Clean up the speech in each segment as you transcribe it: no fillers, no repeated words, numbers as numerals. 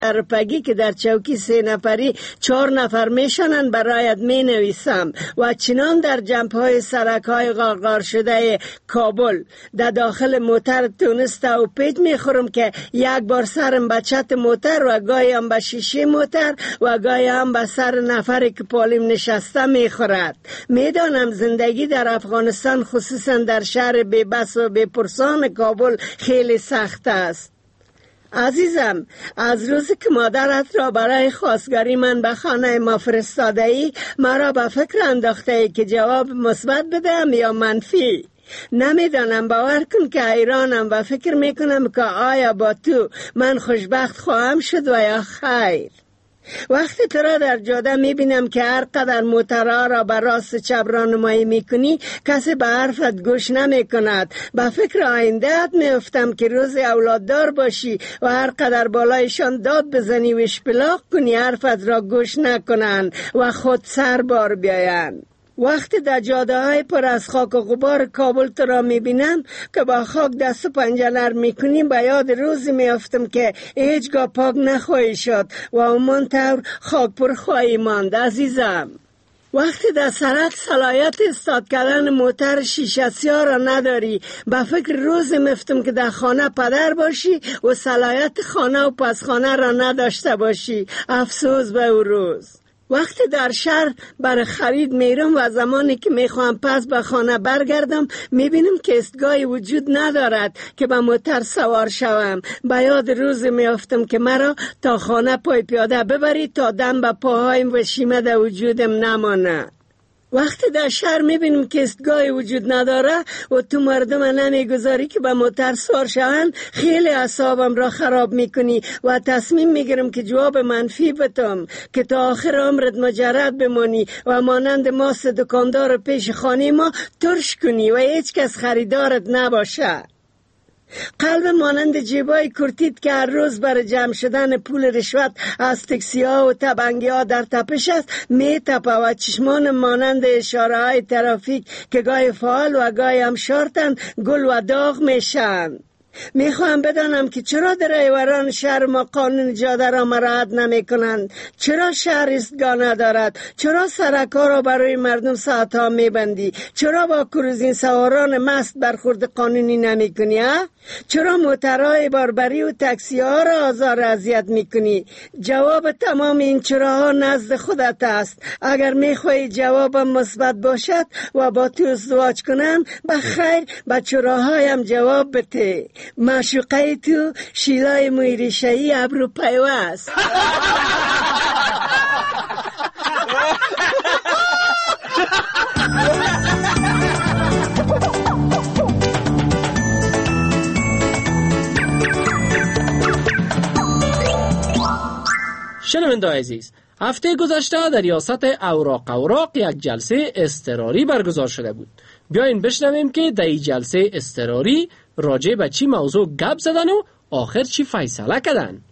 ارپگی که در چوکی 3 نفری 4 نفر میشنن برایت می نویسم و چنان در جنبهای سرکهای غارغار شده کابل در داخل موتر تونسته و پیچ میخورم که یک بار سرم به چت موتر و گاهی هم به شیشه موتر و گاهی هم به سر نفری که پالیم نشسته میخورد. میدانم زندگی در افغانستان خصوصا در شهر بی‌بس و بی‌پرسان کابل خیلی سخت است. عزیزم، از روزی که مادرت را برای خواستگاری من به خانه ما فرستاده ای مرا به فکر انداخته ای که جواب مثبت بدم یا منفی. نمیدانم، باور کن که حیرانم و فکر میکنم که آیا با تو من خوشبخت خواهم شد و یا خیر. وقتی تو را در جاده میبینم که هر قدر موترها را به راست چپ راهنمایی میکنی کسی به حرفت گوش نمیکند. به فکر آینده‌ات میافتم که روز اولاددار باشی و هر قدر بالایشان داد بزنی و اشپلاق کنی حرفت را گوش نکنند و خود سر بار بیایند. وقتی در جاده های پر از خاک و غبار کابل تو را میبینم که با خاک دست و پنجه نرم میکنیم به یاد روزی میافتم که هیچگاه پاک نخواهی شد و امان طور خاک پر خواهی ماند. عزیزم، وقتی در سرک صلاحیت استاد کردن موتر شیشه سیاه را نداری به فکر روزی میفتم که در خانه پدر باشی و صلاحیت خانه و پسخانه را نداشته باشی. افسوس به او روز. وقتی در شهر برای خرید میرم و زمانی که میخوام پس به خانه برگردم میبینم که ایستگاهی وجود ندارد که به موتر سوار شوم. به یاد روز میافتم که مرا تا خانه پای پیاده ببری تا دم به پاهایم و شیمه در وجودم نمانه. وقتی در شهر میبینیم که ایستگاهی وجود نداره و تو مردم نمیگذاری که به موتر سوار شوند خیلی اعصابم را خراب میکنی و تصمیم میگیرم که جواب منفی بدم که تا آخر عمرت مجرد بمانی و مانند ماست دکاندار پیش خانه ما ترش کنی و هیچ کس خریدارت نباشه. قلب مانند جیبای کرتیت که هر روز برای جمع شدن پول رشوت از تکسی ها و تبنگی ها در تپش است می تپه و چشمان مانند اشاره های ترافیک که گاهی فعال و گاهی هم شارتن گل و داغ میشن. میخوام بدانم که چرا درایوران شهر ما قانون جاده را مراعات نمی کنند؟ چرا شهر ایستگاه ندارد؟ چرا سرک‌ها را برای مردم ساعتها میبندی؟ چرا با کروزین سواران مست برخورد قانونی نمی کنی؟ چرا موترهای باربری و تاکسی ها را آزار و اذیت میکنی؟ جواب تمام این چراها نزد خودت است. اگر میخوای جوابم مثبت باشد و با تو ازدواج کنم بخیر به چراهایم جواب بده. معشوقه تو شیلای موی ریشه‌ای ابرو پیوست. شنونده عزیز، هفته گذشته در ریاست اوراق یک جلسه اضطراری برگزار شده بود. بیاین بشنویم که در این جلسه اضطراری راجع به چی موضوع گپ زدن و آخر چی فیصله کردن.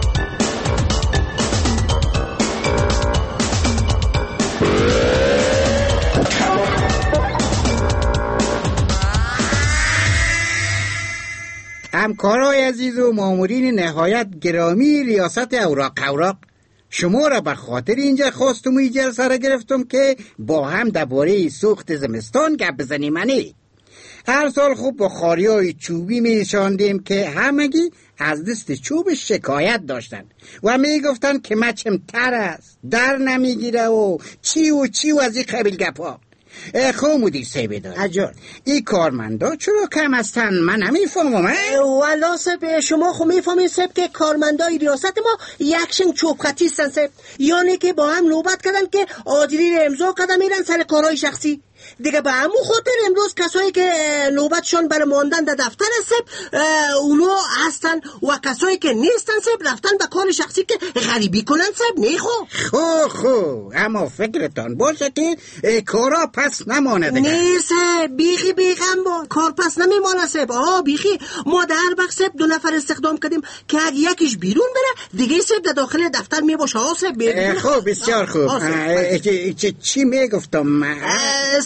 همکارای عزیز و مامورین نهایت گرامی ریاست اوراق، شما را به خاطر اینجا خواستم این جلسه را گرفتم که با هم درباره سوخت زمستان گپ بزنیم. هر سال خوب با خاریای چوبی میشاندیم که همگی از دست چوب شکایت داشتن و میگفتن که مچم تر است، در نمیگیره و چی و از این قبیل گپا. خب مدیر سیبه دار اجار این کارمندا چرا کم هستن؟ من نمیفهمم. والا سب شما خو میفهمین سب که کارمندای ریاست ما یک شنگ چوبخطی هستن سب، یعنی که با هم نوبت کردن که آجری امضا کردن میرن سر کارهای شخصی دیگه. به همون خاطر امروز کسایی که نوبتشون برای ماندن در دفتر سب اونو هستن و کسایی که نیستن سب رفتن به کار شخصی که غریبی کنن سب. نیخو خو اما فکرتان باشه که کارا پس نمانه دیگه. نیست بیخی بیغم با کار پس نمیمانه سب. بیخی ما در وقت سب 2 نفر استخدام کردیم که اگه یکیش بیرون بره دیگه سب در داخل دفتر میباشه. سب خوب بسیار خوب. چی میگفتم؟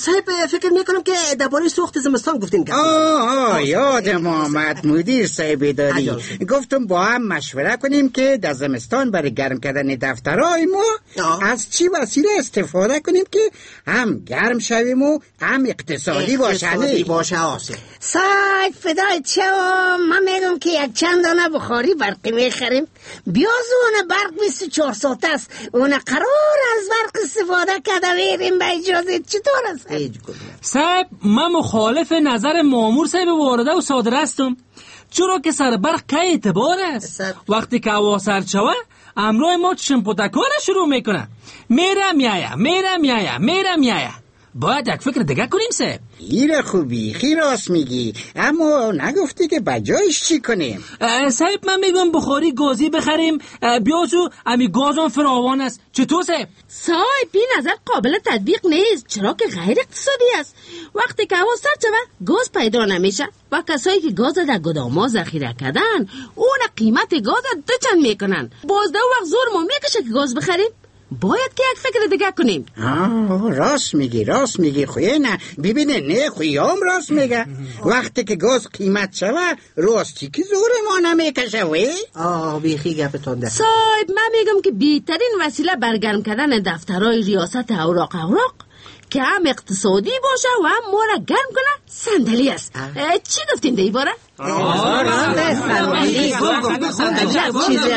صاحب فکر میکنم که درباره سوخت زمستان گفتین که یادم آمد مدیر صاحب داری. گفتم با هم مشوره کنیم که در زمستان برای گرم کردن دفترهای ما از چی وسیله استفاده کنیم که هم گرم شویم و هم اقتصادی باشه. صاحب فدای چوام، من میگم که یک چند دانه بخاری برقی میخریم. بیازونه برق 24 ساعت است، اون قرار از برق استفاده کرده بریم به اجازه. چطور است صاحب؟ من مخالف نظر مامور صاحب وارده و صادر هستم، چرا که سر برق که اعتبار است. وقتی که هوا سرد شود امروی ما چشم پتکانه شروع میکنه، میره میایه. باید یک فکر دیگه کنیم صاحب. ایره خوبی راست میگی، اما نگفتی که بجایش چی کنیم؟ صاحب من میگم بخاری گازی بخریم، بیازو امی گازون فراوان است. چطور صاحب؟ صاحب این نظر قابل تطبیق نیست، چرا که غیر اقتصادی است. وقتی که هوا سرد شود گاز پیدا نمیشه و کسایی که گاز در گدام‌ها ذخیره کردن اون قیمت گاز دو چند میکنن. باز دو وقت زور ما میکشه که گاز بخریم. باید که یک فکر دیگه کنیم. راست میگی خویه نه ببینه، نه خویام راست میگه. وقتی که گاز قیمت شوه راستی که زور ما نمیکشه وی. بیخی گپتون ده صاحب من میگم که بیترین وسیله برگرم کردن دفترهای ریاست اوراق که هم اقتصادی باشه و هم ما را گرم کنه صندلی است. چی گفتین دی باره؟ صندلی چیزی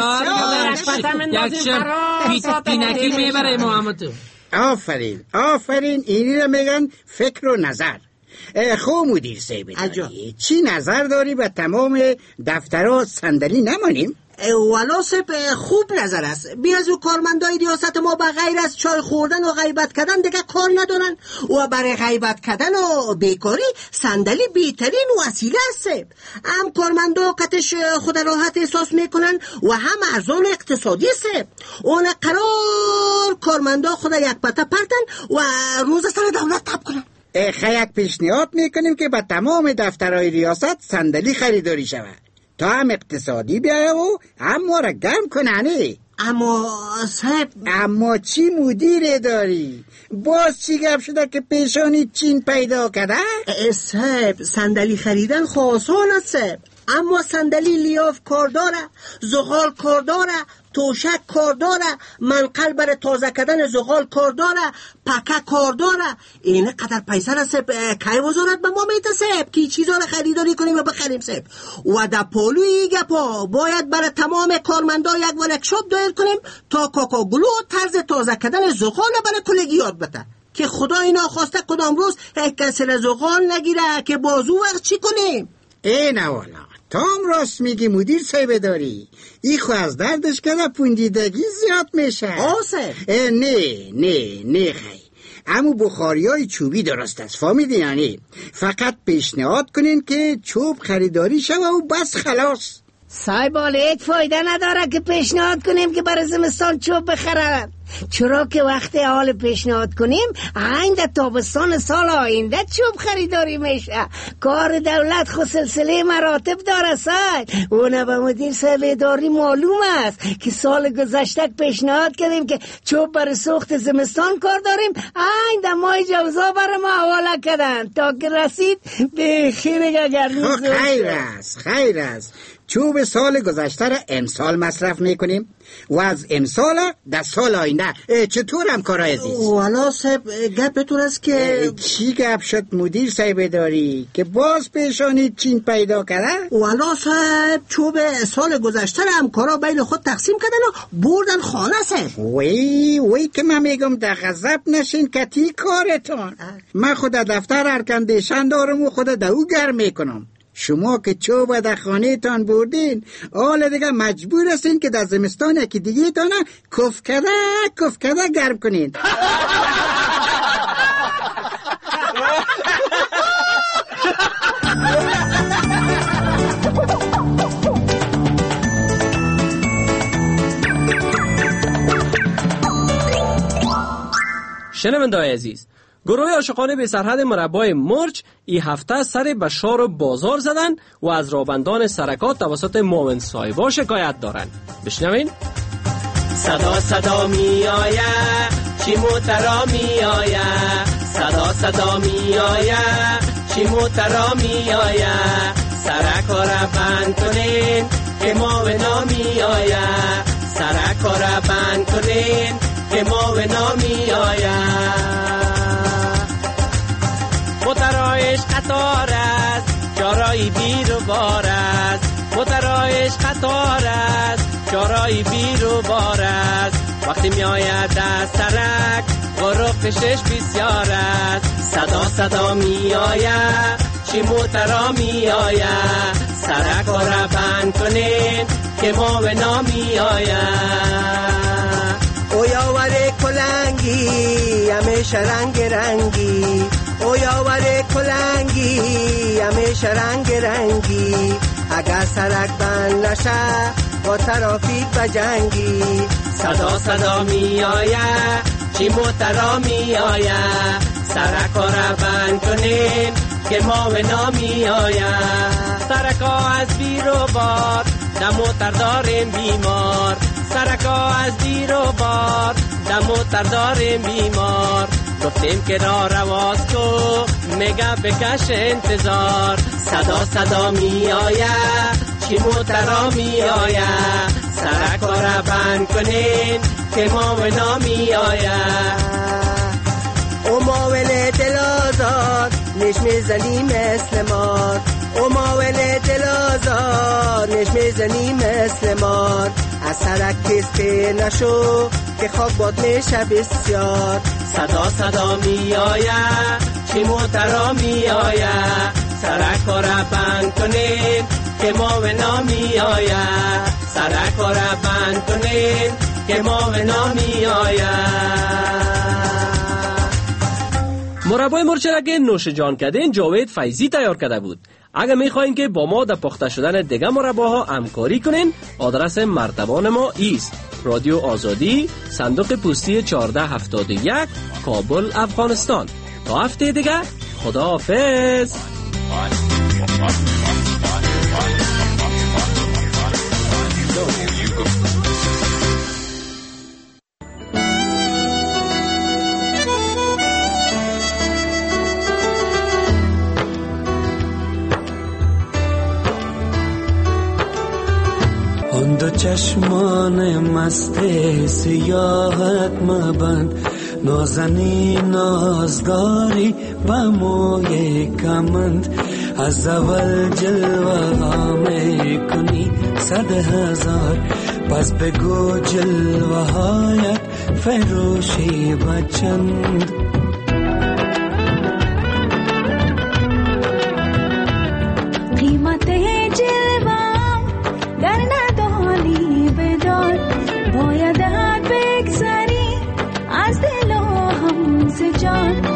است پینکی میبره محمدو. آفرین اینی رو میگن فکر و نظر. خوب مدیر صاحب داری، چی نظر داری به تمام دفترها صندلی نمانیم؟ والا صاحب خوب نظر است. بیازو کارمندای ریاست ما به غیر از چای خوردن و غیبت کردن دیگه کار ندارن و برای غیبت کردن و بیکاری صندلی بهترین وسیله است. هم کارمندا قطش خود راحت احساس میکنن و هم ارزان اقتصادی است. اون قرار کارمندا خود یک پته پرتن و روز سر دولت تاب کنن. یک پیشنهاد میکنیم که به تمام دفترهای ریاست صندلی خریداری شود تا هم اقتصادی بیایه و هم ما را گرم کنه. اما صاحب اما چی مدیر داری؟ باز چی گپ شده که پیشانی چین پیدا کرده؟ صاحب صندلی خریدن آسان است صاحب، اما صندلی لیاف کار داره، زغال کار داره، توشک کار داره، منقل برای تازه کردن زغال کار داره، پکه کار داره. این قدر پیسه را صاحب کی وزارت به ما میده صاحب که چیزا را خریداری کنیم و بخریم صاحب. و در پالوی گپا باید برای تمام کارمندا یک ورکشاپ دایر کنیم تا کاکاگلو طرز تازه کردن زغال برای کلگی یاد بده که خدا اینا خواسته کدام روز یک کسر زغال نگیره که بازو وقت چی کنیم. این والا تام راست میگی مدیر صاحب داری، ای خو از دردش کنه پوندیدگی زیاد میشه. نه خی، اما بخاری های چوبی درست است، فهمیدی یعنی؟ فقط پیشنهاد کنین که چوب خریداری شوه و بس خلاص. صاحب هیچ فایده نداره که پیشنهاد کنیم که برای زمستان چوب بخرن، چرا که وقتی حال پیشنهاد کنیم آینده تابستان سال آینده چوب خریداری میشه. کار دولت خود سلسله مراتب داره صاحب. اون به مدیر صاحب اداری معلوم است که سال گذشته پیشنهاد کردیم که چوب برای سوخت زمستان کار داریم، آینده مای جوزا برای ما حواله کردن تا که رسید به خیره گرمی. خیر است چوب سال گذشته را امسال مصرف میکنیم و از امسال در سال آینده. چطور هم کار عزیز؟ والا صاحب گپتون است که چی گپ شد مدیر صاحب داری که باز پیشانی چین پیدا کرده؟ والا صاحب چوب سال گذشته را هم کارا بین خود تقسیم کردن و بردن خانه صاحب. وی که من میگم در غضب نشین کتی کارتون. من خود دفتر ارکندیشن دارم و خود در او گرم میکنم. شما که چوب در خانه تان بردین حالا دیگه مجبور هستین که در زمستان یکی دیگه تانه کف کده گرم کنین. شنونده‌های عزیز، گروه عاشقان بی سرحد مربای مرج این هفته سر به شار و بازار زدن و از رابندان سرکات توسط مومن صاحبا شکایت دارن. بشنوین. صدا می آید چی موترا می آید، صدا می آید چی موترا می آید سرکا را بند کنین که ما و نامی آید سرکا را بند کنین که ما و نامی آید موترایش قطار است جارای بیر و بار است موترایش قطار است جارای بیر و بار است وقتی می آید از سرک غرقشش بسیار است صدا می آید چی موترا می آید سرک را بند کنین که ما و نامی آید او یاور کلنگی همیشه رنگ رنگی او یاور کلنگی همیشه رنگ رنگی اگر سرک بند نشه با ترافیک بجنگی صدا می آید چی موترا می آید سرکا را بند کنین که ما و نامی آید سرکا از بیر و بار در موتر داریم بیمار سرکا از بیر و بار در موتر داریم بیمار گفتیم که را رواز کو میگه بکش انتظار صدا می آید چی موترا می آید سرکا را بند کنین که ما و نامی آید او ماول دل آزاد نش میزنی مثل مار او ماول دل آزاد نش میزنی مثل مار از سرک کس که نشو که خواب باد میشه بسیار صدا می آید چی موترا می آید سرکا را بند کنین که ما و نامی آید سرکا را بند کنین که ما و نامی آید مربای مرچرک نوش جان کردین جاوید فیضی تیار کرده بود. اگر میخواین که با ما در پخته شدن دیگه مرباها همکاری کنین آدرس مرتبان ما ایست رادیو آزادی صندوق پستی 1471 کابل افغانستان. تا هفته دیگه خداحافظ. دو چشمان مست سیاحت مبند نازنی نازداری با موی کمند از اول جلوه آمه کنی 100,000 پس بگو جلوه هایت فروشی بچند قیمت جلوه گر ندانی بدار باید بگذری از دل و هم ز جان